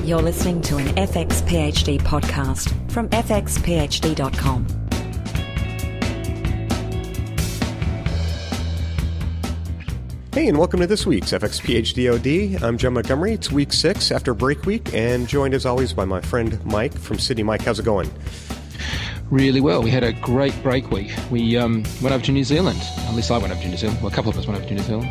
You're listening to an FX PhD podcast from fxphd.com. Hey, and welcome to this week's FX PhD OD. I'm John Montgomery. It's week 6 after break week, and joined as always by my friend Mike from Sydney. Mike, how's it going? Really well. We had a great break week. We went over to New Zealand. At least I went over to New Zealand. Well, a couple of us went over to New Zealand.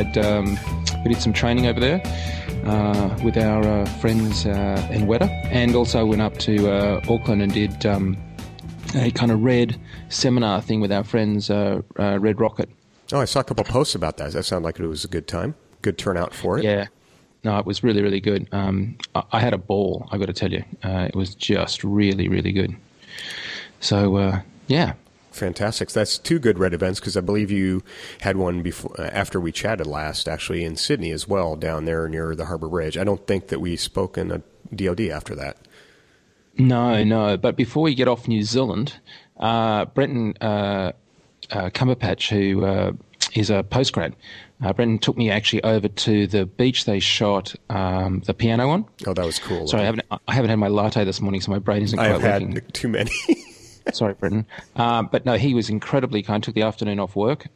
We did some training over there with our friends in Weta, and also went up to Auckland and did a kind of RED seminar thing with our friends, Red Rocket. Oh, I saw a couple posts about that. Does that sound like it was a good time? Good turnout for it? Yeah. No, it was really, really good. I had a ball, I've got to tell you. It was just really, really good. So, yeah. Fantastic. That's 2 good RED events, because I believe you had one before, after we chatted last, actually, in Sydney as well, down there near the Harbour Bridge. I don't think that we spoke in a DOD after that. No. But before we get off New Zealand, Brenton Cumberpatch, who is a postgrad, Brenton took me actually over to the beach they shot the piano on. Oh, that was cool. Sorry, I haven't had my latte this morning, so my brain isn't quite working. I've had too many. Sorry, Brenton. But no, he was incredibly kind. Took the afternoon off work.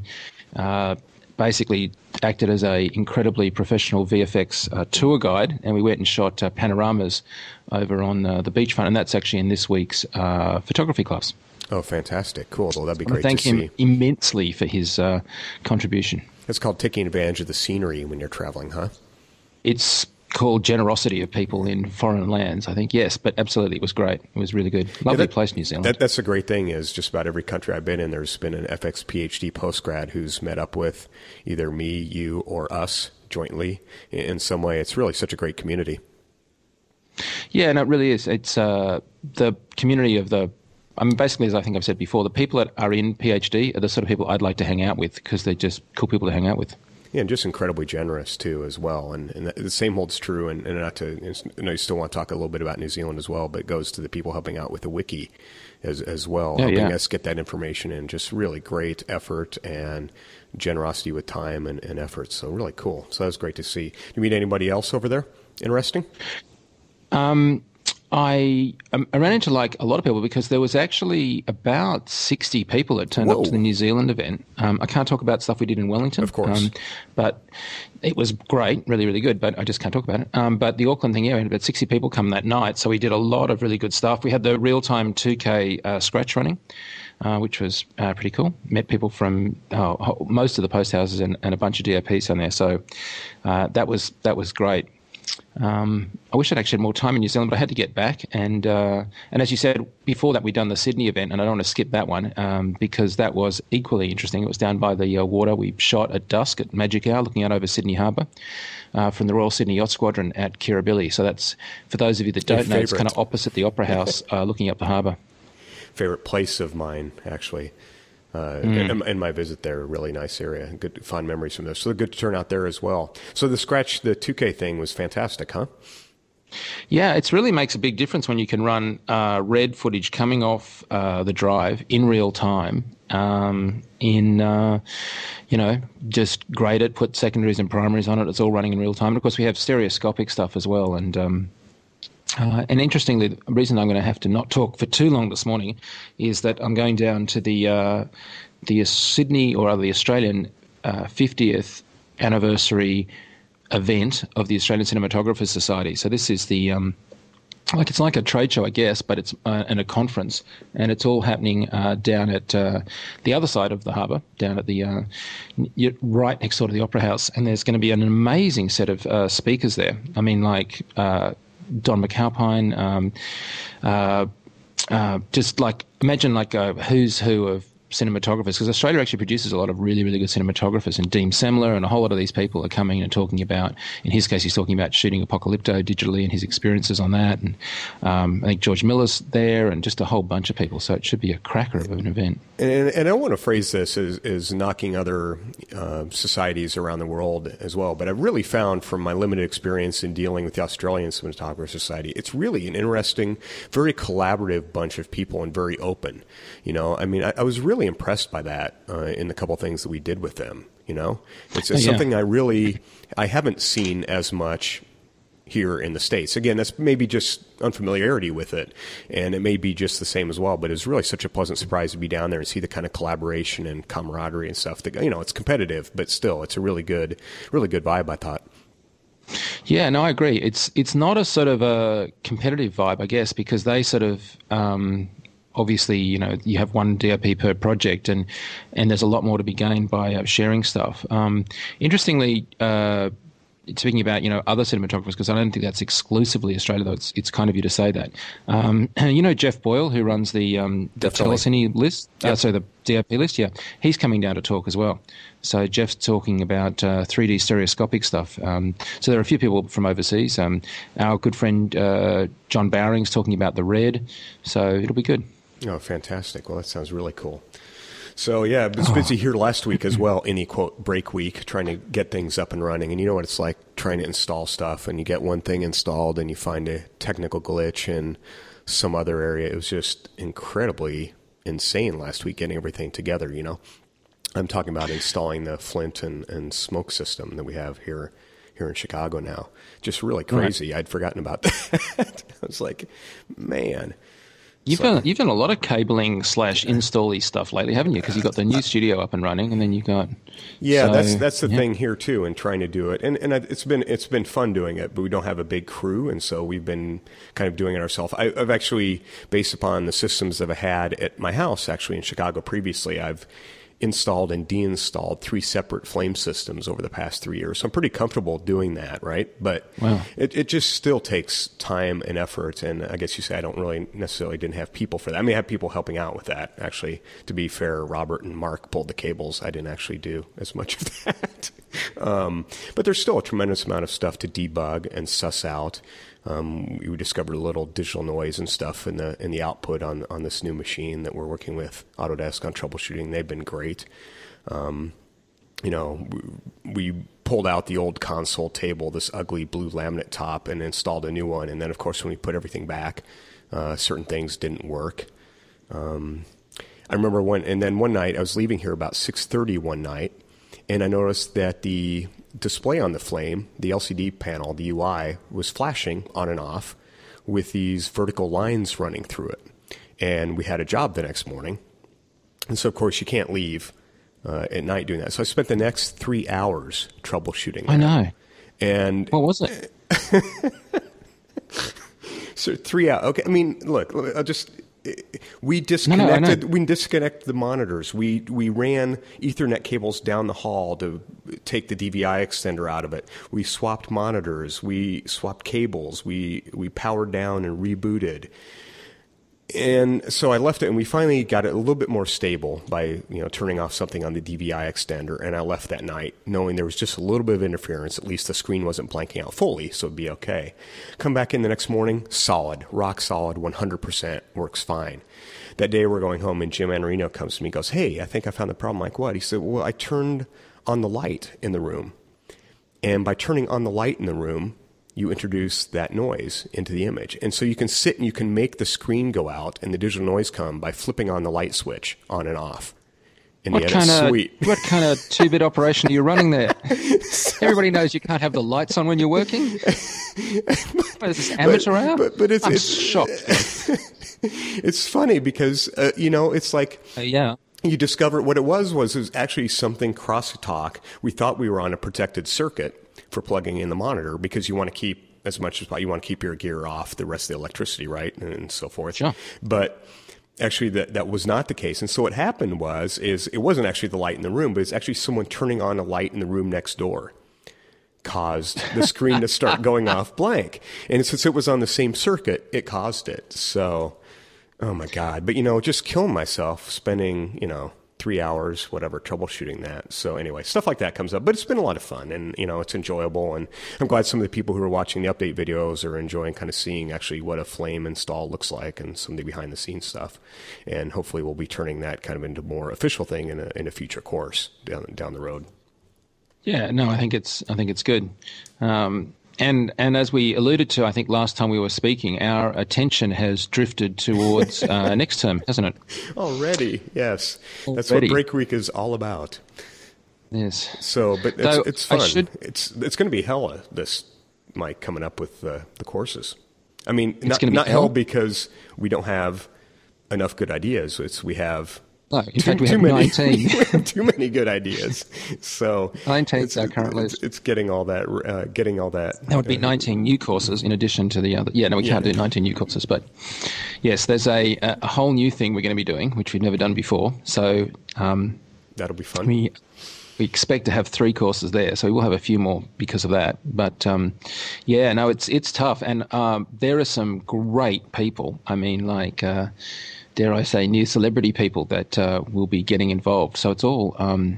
Basically acted as a incredibly professional VFX tour guide, and we went and shot panoramas over on the beachfront, and that's actually in this week's photography class. Oh, fantastic. Cool. Well, that'd be great to see. Thank him immensely for his contribution. It's called taking advantage of the scenery when you're traveling, huh? It's called generosity of people in foreign lands, I think. Yes, but absolutely, it was great. It was really good. Lovely place, New Zealand. That's the great thing is just about every country I've been in, there's been an FX PhD postgrad who's met up with either me, you, or us jointly in some way. It's really such a great community. Yeah, no, it really is. It's the community of basically, as I think I've said before, the people that are in PhD are the sort of people I'd like to hang out with, because they're just cool people to hang out with. Yeah, and just incredibly generous, too, as well. And the same holds true, and not to, I know you still want to talk a little bit about New Zealand as well, but it goes to the people helping out with the wiki as well, helping us get that information in. Just really great effort and generosity with time and effort. So really cool. So that was great to see. Did you meet anybody else over there? Interesting? I ran into like a lot of people, because there was actually about 60 people that turned up to the New Zealand event. I can't talk about stuff we did in Wellington. Of course. But it was great, really, really good, but I just can't talk about it. But the Auckland thing, we had about 60 people come that night, so we did a lot of really good stuff. We had the real-time 2K scratch running, which was pretty cool. Met people from most of the post houses and a bunch of DOPs on there, so that was great. I wish I'd actually had more time in New Zealand, but I had to get back. And as you said, before that we'd done the Sydney event, and I don't want to skip that one because that was equally interesting. It was down by the water. We shot at dusk at Magic Hour, looking out over Sydney Harbour from the Royal Sydney Yacht Squadron at Kirribilli. So that's, for those of you that don't know, it's kind of opposite the Opera House, looking up the harbour. Favorite place of mine, actually. And my visit there, a really nice area. Good, fond memories from there. So good to turn out there as well. So the 2K thing was fantastic, huh? Yeah, it really makes a big difference when you can run RED footage coming off the drive in real time. Just grade it, put secondaries and primaries on it. It's all running in real time. And of course, we have stereoscopic stuff as well. And interestingly, the reason I'm going to have to not talk for too long this morning is that I'm going down to the Sydney, or rather the Australian 50th anniversary event of the Australian Cinematographers Society. So this is the it's like a trade show, I guess, but it's in a conference, and it's all happening down at the other side of the harbour, down at the right next door to the Opera House. And there's going to be an amazing set of speakers there. I mean, like Don McAlpine, just like imagine like a who's who of cinematographers, because Australia actually produces a lot of really, really good cinematographers, and Dean Semler and a whole lot of these people are coming and talking about, in his case, he's talking about shooting Apocalypto digitally and his experiences on that. And I think George Miller's there, and just a whole bunch of people. So it should be a cracker of an event. And I don't want to phrase this as knocking other societies around the world as well, but I've really found from my limited experience in dealing with the Australian Cinematographer Society, it's really an interesting, very collaborative bunch of people and very open. You know, I mean, I was really impressed by that in the couple things that we did with them. You know, it's something I haven't seen as much here in the States. Again, that's maybe just unfamiliarity with it, and it may be just the same as well, but it's really such a pleasant surprise to be down there and see the kind of collaboration and camaraderie and stuff that, it's competitive, but still it's a really good vibe, I thought. Yeah, no, I agree. It's not a sort of a competitive vibe, I guess, because they sort of obviously, you have one DOP per project, and there's a lot more to be gained by sharing stuff. Interestingly, speaking about other cinematographers, because I don't think that's exclusively Australia, though it's kind of you to say that. Jeff Boyle, who runs the Telecine list, yep. The DOP list, yeah, he's coming down to talk as well. So Jeff's talking about 3D stereoscopic stuff. So there are a few people from overseas. Our good friend John Bowring's talking about the Red. So it'll be good. Oh, fantastic. Well, that sounds really cool. So, yeah, I was busy here last week as well, any, quote, break week, trying to get things up and running. And you know what it's like trying to install stuff, and you get one thing installed and you find a technical glitch in some other area. It was just incredibly insane last week getting everything together, I'm talking about installing the flint and smoke system that we have here in Chicago now. Just really crazy. Right. I'd forgotten about that. I was like, man. You've done a lot of cabling / install-y stuff lately, haven't you? Because you got the new studio up and running, and then you got that's the thing here too, and trying to do it, and it's been fun doing it, but we don't have a big crew, and so we've been kind of doing it ourselves. I've actually, based upon the systems that I had at my house, actually in Chicago previously, I've installed and deinstalled 3 separate flame systems over the past 3 years. So I'm pretty comfortable doing that, right? But wow. It just still takes time and effort. And I guess you say I don't really necessarily didn't have people for that. I mean, I have people helping out with that. Actually, to be fair, Robert and Mark pulled the cables. I didn't actually do as much of that. But there's still a tremendous amount of stuff to debug and suss out. We discovered a little digital noise and stuff in the output on this new machine that we're working with Autodesk on troubleshooting. They've been great. We pulled out the old console table, this ugly blue laminate top, and installed a new one. And then, of course, when we put everything back, certain things didn't work. I remember one night I was leaving here about 6:30 one night, and I noticed that the display on the flame, the LCD panel, the UI, was flashing on and off with these vertical lines running through it. And we had a job the next morning. And so, of course, you can't leave at night doing that. So I spent the next 3 hours troubleshooting that. I know. And what was it? So 3 hours. Okay, I mean, look, I'll just... We disconnected. We disconnected the monitors. We ran Ethernet cables down the hall to take the DVI extender out of it. We swapped monitors. We swapped cables. We powered down and rebooted. And so I left it, and we finally got it a little bit more stable by turning off something on the DVI extender. And I left that night knowing there was just a little bit of interference. At least the screen wasn't blanking out fully, so it'd be okay. Come back in the next morning, solid, rock solid, 100%, works fine. That day we're going home, and Jim Anarino comes to me and goes, "Hey, I think I found the problem." I'm like, what? He said, "Well, I turned on the light in the room. And by turning on the light in the room, you introduce that noise into the image. And so you can sit and you can make the screen go out and the digital noise come by flipping on the light switch on and off in the edit suite." What kind of 2-bit operation are you running there? Everybody knows you can't have the lights on when you're working. What is this, amateur hour? But I'm shocked. It's funny because, it's like... yeah. You discover what it was actually something crosstalk. We thought we were on a protected circuit for plugging in the monitor because you want to keep as much as you want to keep your gear off the rest of the electricity, right, and so forth. Sure. But actually, that was not the case. And so what happened is it wasn't actually the light in the room, but it's actually someone turning on a light in the room next door caused the screen to start going off blank. And since it was on the same circuit, it caused it. So, oh my God! But just killing myself spending 3 hours, whatever, troubleshooting that. So anyway, stuff like that comes up, but it's been a lot of fun, and it's enjoyable. And I'm glad some of the people who are watching the update videos are enjoying kind of seeing actually what a flame install looks like and some of the behind the scenes stuff. And hopefully, we'll be turning that kind of into a more official thing in a future course down the road. Yeah, no, I think it's good. And as we alluded to, I think last time we were speaking, our attention has drifted towards next term, hasn't it? Already, yes. That's what Break Week is all about. Yes. So, but it's fun. It's going to be hella this Mike, coming up with the courses. I mean, not hell because we don't have enough good ideas. We have in fact, we have 19. We have too many good ideas. So 19 is our current list. It's getting all that. That would be 19 new courses in addition to the other. Yeah, no, we can't do 19 new courses, but yes, there's a whole new thing we're going to be doing, which we've never done before. So that'll be fun. We expect to have 3 courses there, so we will have a few more because of that. But it's tough, and there are some great people. I mean, like dare I say, new celebrity people that will be getting involved. So it's all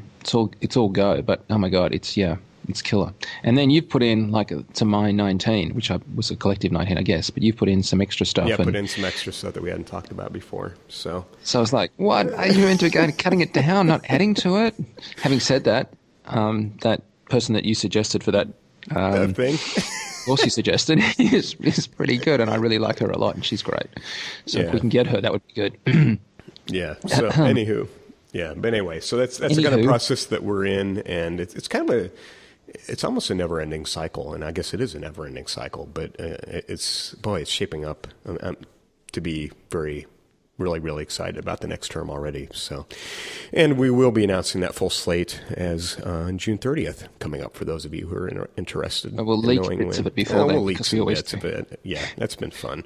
go. But oh my God, it's killer. And then you've put in to my 19, which was a collective 19, I guess. But you've put in some extra stuff. Yeah, put in some extra stuff that we hadn't talked about before. So I was like, what? Are you into cutting it down, not adding to it? Having said that, that person that you suggested for that thing. course you suggested is pretty good, and I really like her a lot, and she's great. So if we can get her, that would be good. Yeah. So anywho, yeah. But anyway, so that's the kind of process that we're in, and it's kind of it's almost a never-ending cycle, and I guess it is a never-ending cycle. But it's shaping up to be really, really excited about the next term already. So, and we will be announcing that full slate as June 30th coming up for those of you who are interested. We'll leak bits of it before then. We'll leak some bits of it. Yeah, that's been fun.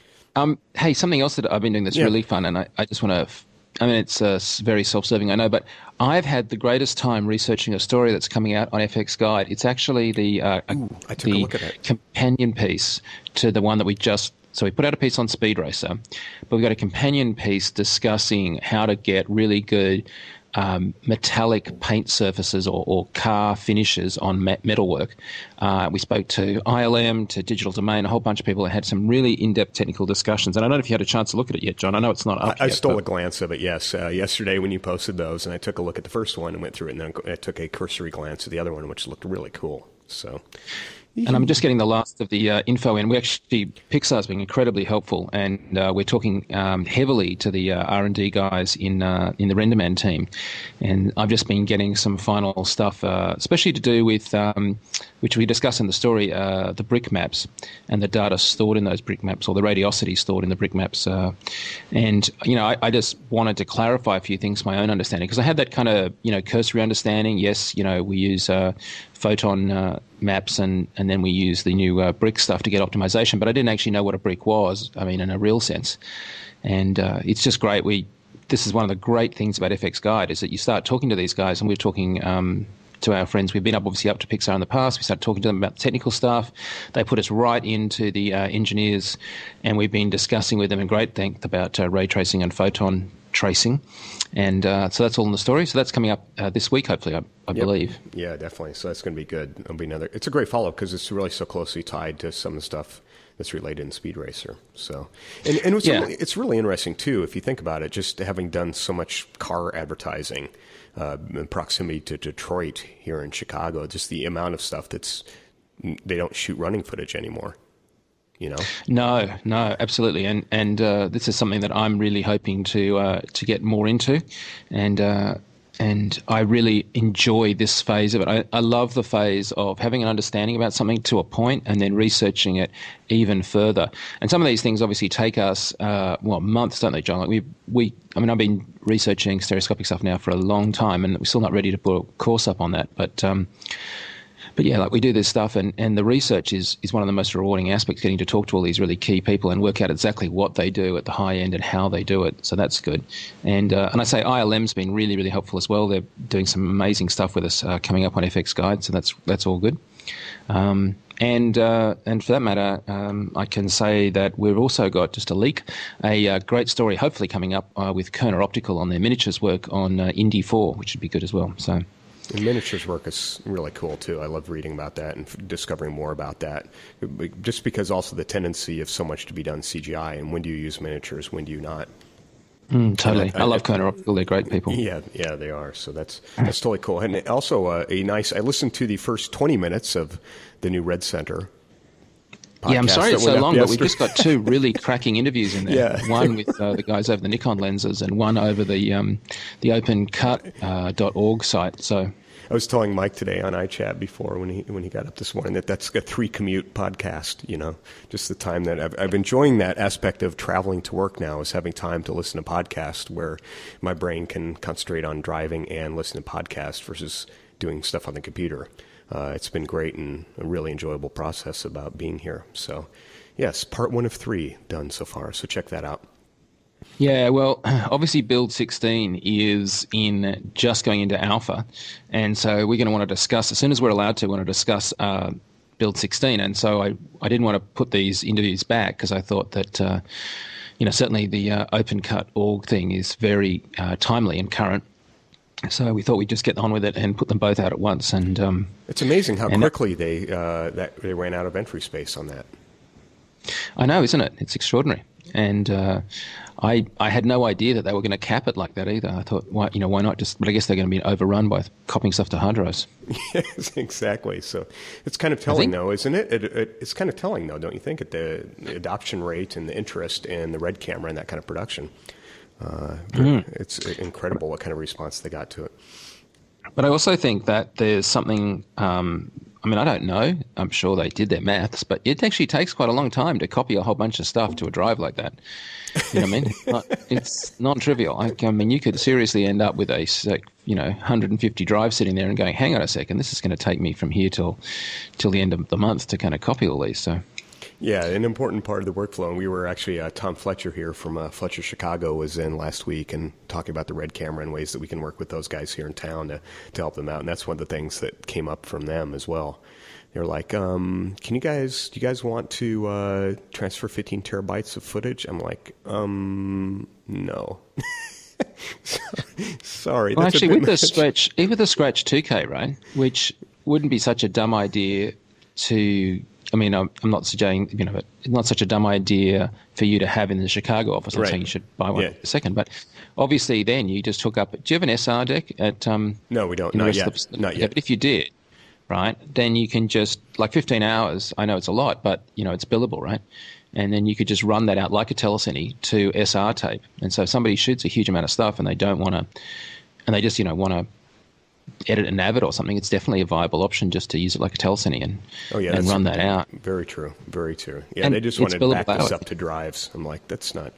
Hey, something else that I've been doing that's really fun, and I just want to. I mean, it's very self-serving, I know, but I've had the greatest time researching a story that's coming out on FX Guide. It's actually the I took a look at it. Companion piece to the one that we just. So we put out a piece on Speed Racer, but we've got a companion piece discussing how to get really good metallic paint surfaces or car finishes on metalwork. We spoke to ILM, to Digital Domain, a whole bunch of people that had some really in-depth technical discussions. And I don't know if you had a chance to look at it yet, John. I know it's not up yet. I stole a glance of it, yes, yesterday when you posted those, and I took a look at the first one and went through it, and then I took a cursory glance at the other one, which looked really cool. So... And I'm just getting the last of the info in. Pixar's been incredibly helpful, and we're talking heavily to the R&D guys in the RenderMan team. And I've just been getting some final stuff, especially to do with, which we discuss in the story, the brick maps and the data stored in those brick maps, or the radiosity stored in the brick maps. And, I just wanted to clarify a few things, my own understanding, because I had that kind of, cursory understanding. Yes, we use photon maps, and then we use the new brick stuff to get optimization, but I didn't actually know what a brick was, in a real sense. And it's just great. This is one of the great things about FX Guide, is that you start talking to these guys, and we're talking to our friends. We've been obviously up to Pixar in the past. We started talking to them about the technical stuff. They put us right into the engineers, and we've been discussing with them in great length about ray tracing and photon tracing. And so that's all in the story. So that's coming up this week, hopefully, I believe. Yeah, definitely. So that's going to be good. It'll be it's a great follow-up because it's really so closely tied to some of the stuff that's related in Speed Racer. So, and it's really interesting too, if you think about it, just having done so much car advertising in proximity to Detroit here in Chicago, just the amount of stuff they don't shoot running footage anymore. No, absolutely, and this is something that I'm really hoping to get more into, and I really enjoy this phase of it. I love the phase of having an understanding about something to a point and then researching it even further. And some of these things obviously take us months, don't they, John? I've been researching stereoscopic stuff now for a long time, and we're still not ready to put a course up on that, But yeah, we do this stuff, and the research is one of the most rewarding aspects, getting to talk to all these really key people and work out exactly what they do at the high end and how they do it. So that's good. And I say ILM's been really, really helpful as well. They're doing some amazing stuff with us coming up on FX Guide, so that's all good. And for that matter, I can say that we've also got, just a leak, a great story hopefully coming up with Kerner Optical on their miniatures work on Indy 4, which would be good as well. So. And miniatures work is really cool, too. I love reading about that and discovering more about that. Just because also the tendency of so much to be done CGI, and when do you use miniatures, when do you not? Totally. I love Kerner Optical. They're great people. Yeah, they are. So that's totally cool. And also I listened to the first 20 minutes of the new Red Center podcast. Yeah, I'm sorry it's so long, but we've just got 2 really cracking interviews in there. Yeah. One with the guys over the Nikon lenses, and one over the opencut.org site. So I was telling Mike today on iChat before when he got up this morning that's a 3 commute podcast. Just the time that I've enjoying that aspect of traveling to work now is having time to listen to podcasts where my brain can concentrate on driving and listen to podcasts versus doing stuff on the computer. It's been great and a really enjoyable process about being here. So, yes, part 1 of 3 done so far. So check that out. Yeah, well, obviously Build 16 is just going into alpha, and so we're going to want to discuss, as soon as we're allowed to, discuss Build 16. And so I didn't want to put these interviews back because I thought that, certainly the OpenCut.org thing is very timely and current. So we thought we'd just get on with it and put them both out at once. And it's amazing how quickly they ran out of entry space on that. I know, isn't it? It's extraordinary. And I had no idea that they were going to cap it like that either. I thought, why not just? But I guess they're going to be overrun by copying stuff to hard drives. Yes, exactly. So it's kind of telling, though, isn't it? It's kind of telling, though, don't you think, at the adoption rate and the interest in the Red camera and that kind of production. It's incredible what kind of response they got to it. But I also think that there's something. I don't know. I'm sure they did their maths, but it actually takes quite a long time to copy a whole bunch of stuff to a drive like that. You know what I mean? It's non-trivial. You could seriously end up with 150 drives sitting there and going, hang on a second, this is going to take me from here till the end of the month to kind of copy all these. So. Yeah, an important part of the workflow. And we were actually, Tom Fletcher here from Fletcher Chicago was in last week and talking about the Red camera and ways that we can work with those guys here in town to help them out. And that's one of the things that came up from them as well. They were like, do you guys want to transfer 15 terabytes of footage? I'm like, no. Sorry. Well, actually, with the Scratch 2K, right, which wouldn't be such a dumb idea to... I'm not suggesting, but it's not such a dumb idea for you to have in the Chicago office. I'm saying you should buy one in a second. But obviously then you just hook up... Do you have an SR deck at... No, we don't. Not yet. Not yet. But if you did, right, then you can just... 15 hours, I know it's a lot, but, it's billable, right? And then you could just run that out like a telecine to SR tape. And so if somebody shoots a huge amount of stuff and they don't want to... And they just, want to edit a Navid or something, it's definitely a viable option just to use it like a telecine and run that out. Very true. Very true. Yeah, and they just want to back this up to drives. I'm like, that's not,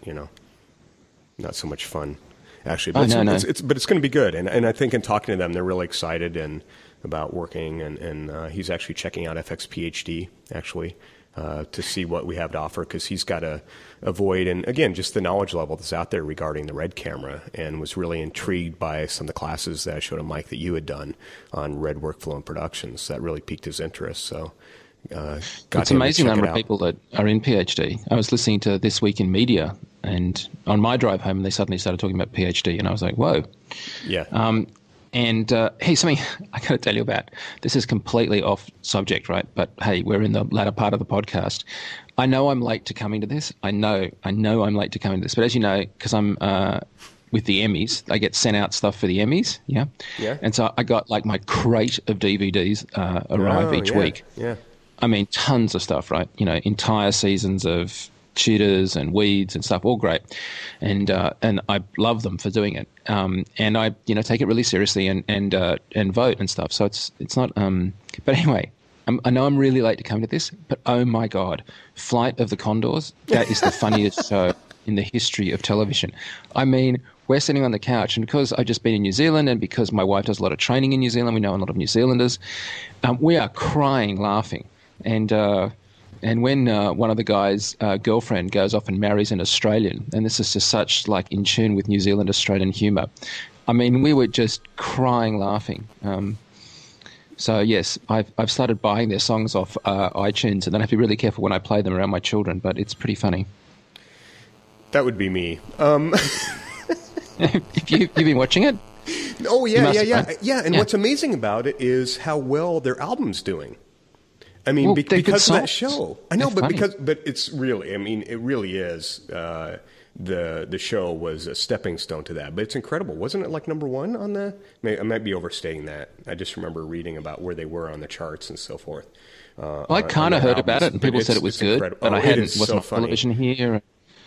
not so much fun, actually. But it's going to be good. And I think in talking to them, they're really excited and about working. And he's actually checking out FX PhD, actually, to see what we have to offer because he's got to avoid, and again, just the knowledge level that's out there regarding the Red camera, and was really intrigued by some of the classes that I showed him, Mike, that you had done on Red workflow and productions. That really piqued his interest. So it's amazing the number of people that are in PhD. I was listening to This Week in Media, and on my drive home, they suddenly started talking about PhD, and I was like, whoa. Yeah. And hey, something I got to tell you about. This is completely off subject, right? But hey, we're in the latter part of the podcast. I know I'm late to coming to this. I know I'm late to coming to this. But as you know, because I'm with the Emmys, I get sent out stuff for the Emmys, yeah? Yeah. And so I got my crate of DVDs arrive each week. Yeah. Tons of stuff, right? Entire seasons of Cheetahs and Weeds and stuff, all great, and I love them for doing it. And I take it really seriously and vote and stuff. So it's not. But anyway, I know I'm really late to come to this, but oh my God, Flight of the Condors, that is the funniest show in the history of television. We're sitting on the couch, and because I've just been in New Zealand, and because my wife does a lot of training in New Zealand, we know a lot of New Zealanders. We are crying, laughing, and when one of the guys' girlfriend goes off and marries an Australian, and this is just such in tune with New Zealand Australian humour. We were just crying, laughing. So yes, I've started buying their songs off iTunes, and then I have to be really careful when I play them around my children. But it's pretty funny. That would be me. You've been watching it? Oh yeah. And what's amazing about it is how well their album's doing. Because of that show. I know, but it's really, it really is. The show was a stepping stone to that, but it's incredible. Wasn't it number one on the? I might be overstating that. I just remember reading about where they were on the charts and so forth. I kind of heard about it, and people said it was good, but I hadn't watched television here.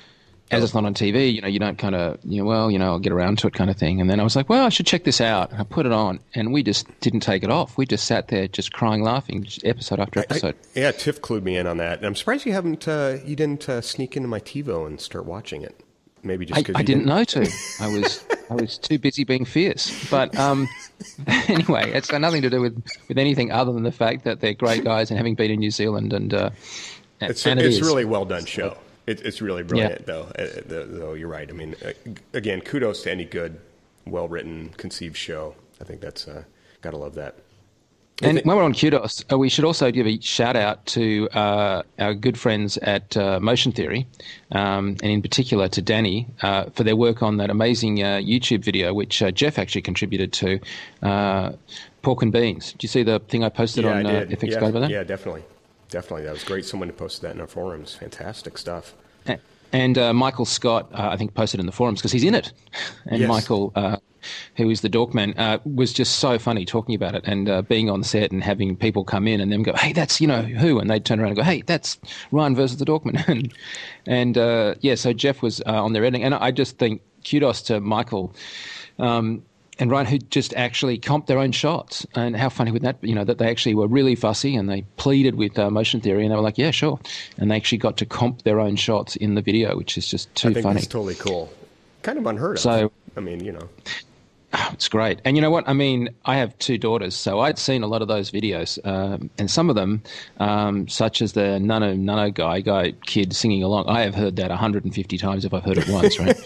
as it's not on TV, you don't kind of, I'll get around to it kind of thing. And then I was like, well, I should check this out. And I put it on, and we just didn't take it off. We just sat there just crying, laughing, just episode after episode. Tiff clued me in on that. And I'm surprised you didn't sneak into my TiVo and start watching it. Maybe just because I didn't know to. I was too busy being fierce. But anyway, it's got nothing to do with anything other than the fact that they're great guys and having been in New Zealand. And it's a really well done show. It's really brilliant, though. Though you're right. I mean, again, kudos to any good, well-written, conceived show. I think that's gotta love that. And when we're on kudos, we should also give a shout-out to our good friends at Motion Theory, and in particular to Danny, for their work on that amazing YouTube video, which Jeff actually contributed to, Pork and Beans. Did you see the thing I posted on FX Guide about that? Yeah, definitely. Definitely. That was great. Someone posted that in our forums. Fantastic stuff. And Michael Scott, I think, posted in the forums because he's in it. And yes. Michael, who is the Dorkman, was just so funny talking about it and being on set and having people come in and them go, hey, that's, who? And they'd turn around and go, hey, that's Ryan versus the Dorkman. So Jeff was on their editing. And I just think kudos to Michael and Ryan, who just actually comped their own shots. And how funny would that be, that they actually were really fussy and they pleaded with Motion Theory and they were like, yeah, sure. And they actually got to comp their own shots in the video, which is just too funny. I think that's totally cool. Kind of unheard of. So, I mean, It's great. And you know what? I mean, I have 2 daughters, so I'd seen a lot of those videos. And some of them, such as the Nano kid singing along, I have heard that 150 times if I've heard it once, right?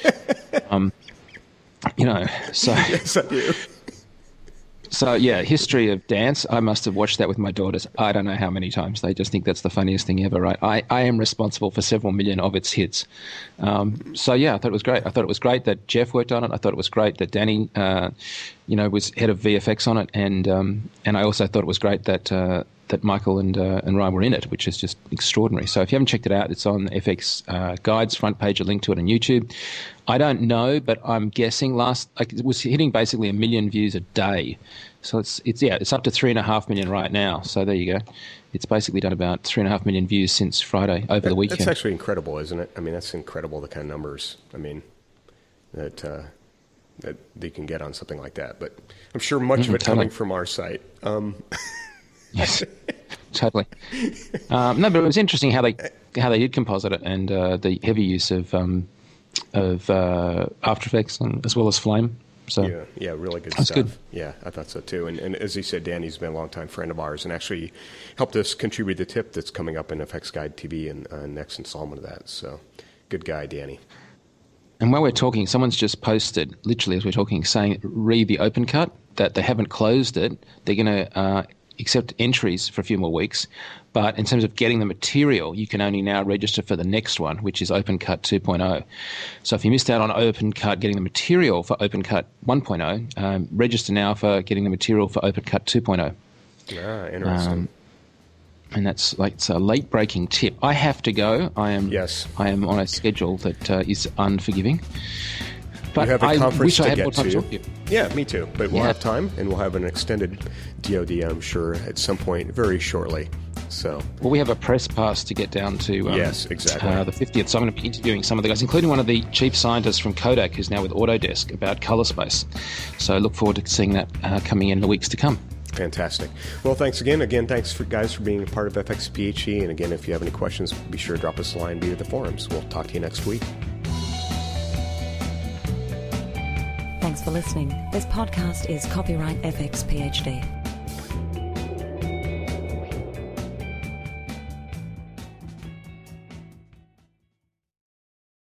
So yes, I do. So yeah, history of dance. I must have watched that with my daughters. I don't know how many times. They just think that's the funniest thing ever, right? I am responsible for several million of its hits. So yeah, I thought it was great. I thought it was great that Jeff worked on it. I thought it was great that Danny, was head of VFX on it, and I also thought it was great that Michael and Ryan were in it, which is just extraordinary. So if you haven't checked it out, it's on FX Guide's front page, a link to it on YouTube. I don't know, but I'm guessing it was hitting basically 1 million views a day. So it's up to 3.5 million right now. So there you go. It's basically done about 3.5 million views since Friday over the weekend. That's actually incredible, isn't it? I mean, that's incredible, the kind of numbers. I mean, that they can get on something like that. But I'm sure much of it coming from our site. Yes, totally. No, but it was interesting how they did composite it and the heavy use of After Effects as well as Flame. So yeah, really good stuff. That's good. Yeah, I thought so too. And as he said, Danny's been a longtime friend of ours and actually helped us contribute the tip that's coming up in FX Guide TV and next installment of that. So good guy, Danny. And while we're talking, someone's just posted, literally as we're talking, saying read the open cut, that they haven't closed it. They're going to accept entries for a few more weeks. But in terms of getting the material, you can only now register for the next one, which is OpenCut 2.0. So if you missed out on OpenCut getting the material for OpenCut 1.0, register now for getting the material for OpenCut 2.0. Yeah, interesting. And that's it's a late-breaking tip. I have to go. I am on a schedule that is unforgiving. But you have a conference wish to I had get more time to talk to you. Yeah, me too. But we'll have time, and we'll have an extended DOD, I'm sure, at some point very shortly. So, well, we have a press pass to get down to yes, exactly. The 50th. So I'm going to be interviewing some of the guys, including one of the chief scientists from Kodak, who's now with Autodesk, about color space. So look forward to seeing that coming in the weeks to come. Fantastic. Well, thanks again. Thanks for being a part of FX PHE. And again, if you have any questions, be sure to drop us a line via the forums. We'll talk to you next week. Thanks for listening. This podcast is copyright FX PhD.